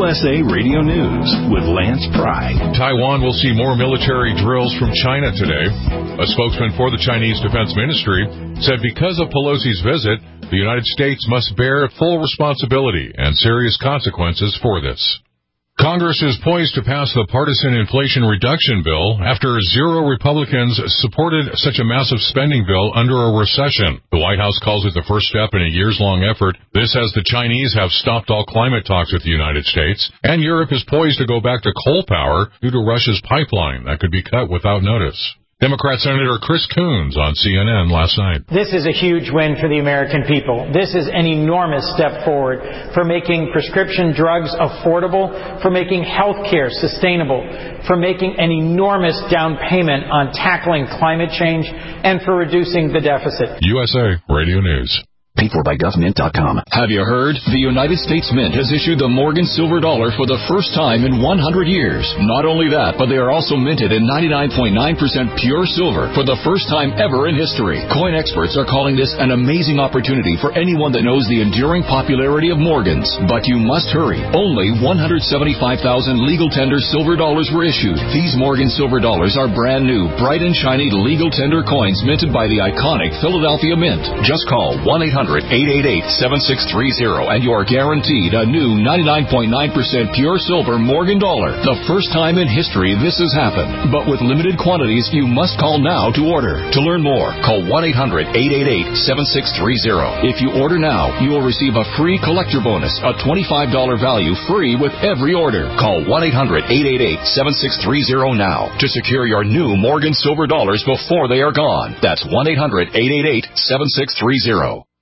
USA Radio News with Lance Pry. Taiwan will see more military drills from China today. A spokesman for the Chinese Defense Ministry said because of Pelosi's visit, the United States must bear full responsibility and serious consequences for this. Congress is poised to pass the partisan Inflation Reduction Bill after 0 Republicans supported such a massive spending bill under a recession. The White House calls it the first step in a years-long effort. This as the Chinese have stopped all climate talks with the United States, and Europe is poised to go back to coal power due to Russia's pipeline that could be cut without notice. Democrat Senator Chris Coons on CNN last night. This is a huge win for the American people. This is an enormous step forward for making prescription drugs affordable, for making health care sustainable, for making an enormous down payment on tackling climate change, and for reducing the deficit. USA Radio News. Paid for by GovMint.com. Have you heard? The United States Mint has issued the Morgan Silver Dollar for the first time in 100 years. Not only that, but they are also minted in 99.9% pure silver for the first time ever in history. Coin experts are calling this an amazing opportunity for anyone that knows the enduring popularity of Morgans. But you must hurry. Only 175,000 legal tender silver dollars were issued. These Morgan Silver Dollars are brand new, bright and shiny legal tender coins minted by the iconic Philadelphia Mint. Just call 1-800-888-7630 and you are guaranteed a new 99.9% pure silver Morgan dollar. The first time in history this has happened. But with limited quantities, you must call now to order. To learn more, call 1-800-888-7630. If you order now, you will receive a free collector bonus, a $25 value free with every order. Call 1-800-888-7630 now to secure your new Morgan Silver Dollars before they are gone. That's 1-800-888-7630.